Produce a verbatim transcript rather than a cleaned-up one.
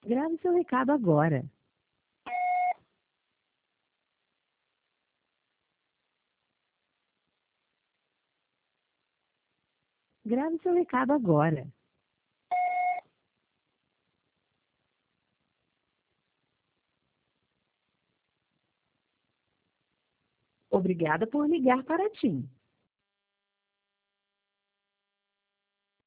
Grave seu recado agora. Grave seu recado agora. Obrigada por ligar para a TIM.